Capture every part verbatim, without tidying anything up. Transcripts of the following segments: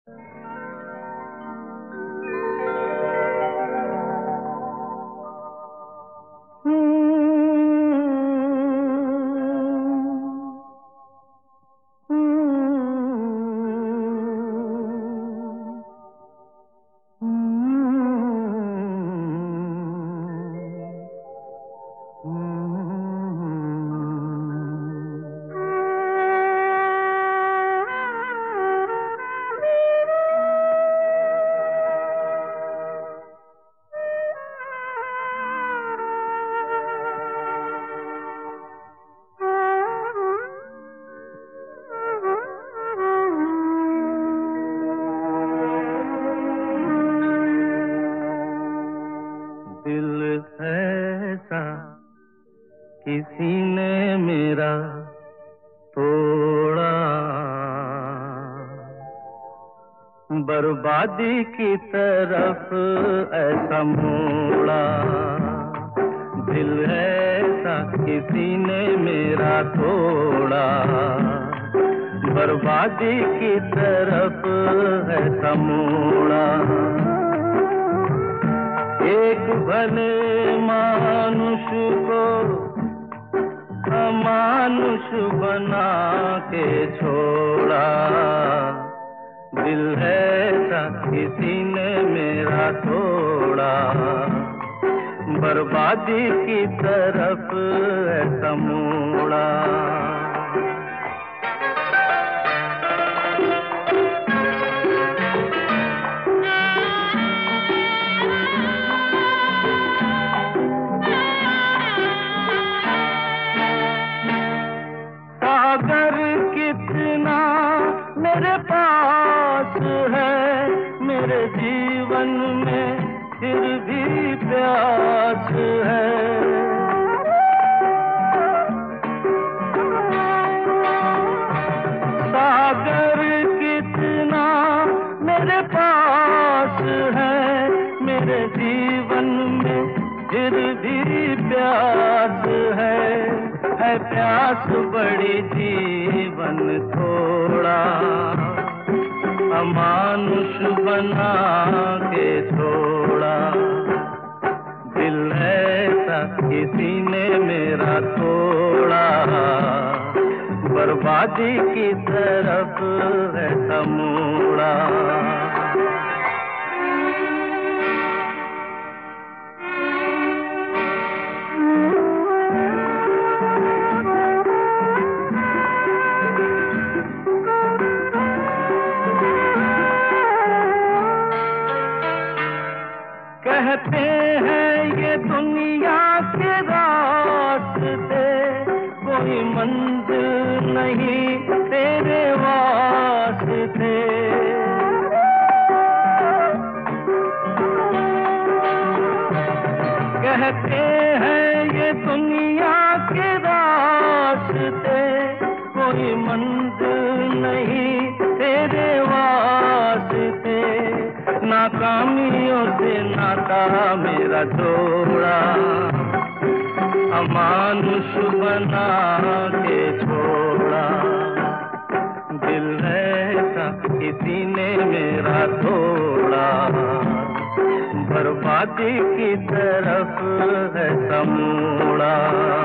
किसी ने मेरा तोड़ा, बर्बादी की तरफ ऐसा मोड़ा। दिल ऐसा किसी ने मेरा तोड़ा, बर्बादी की तरफ ऐसा मोड़ा। एक भले मानुष को अमानुष बना के छोड़ा। दिल ऐसा किसी ने मेरा तोड़ा, बर्बादी की तरफ ऐसा मोड़ा। सागर कितना मेरे पास है, मेरे जीवन में फिर भी प्यास है। सागर कितना मेरे पास है, मेरे जीवन में फिर भी प्यास है। है प्यास बड़ी जीवन थोड़ा, अमानुष बना के छोड़ा। दिल ऐसा किसी ने मेरा तोड़ा, बर्बादी की तरफ ऐसा मोड़ा। कहते हैं ये दुनिया के रास्ते, कोई मंजिल नहीं तेरे वास्ते। कहते हैं ये दुनिया के रास्ते, कोई मंजिल नहीं तेरे वास्ते। नाकामियों से नाता मेरा जोड़ा, अमानुष बना के छोड़ा। दिल ऐसा किसी ने मेरा तोड़ा, बर्बादी की तरफ ऐसा मोड़ा।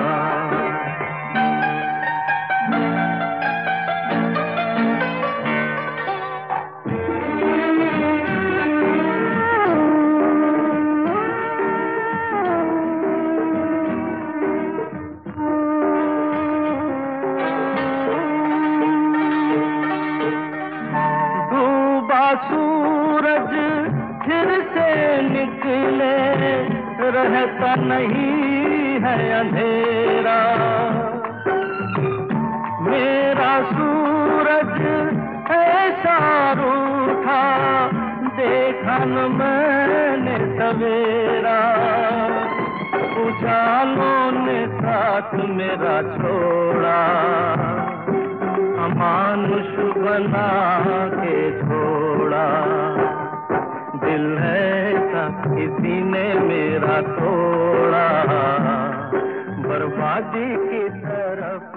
सूरज फिर से निकले, रहता नहीं है अंधेरा। मेरा सूरज ऐसा रूठा, देखा न मैंने सवेरा। उजालों ने साथ मेरा छोड़ा, अमानुष बना के छोड़ा। दिल ऐसा किसी ने मेरा तोड़ा, बर्बादी की तरफ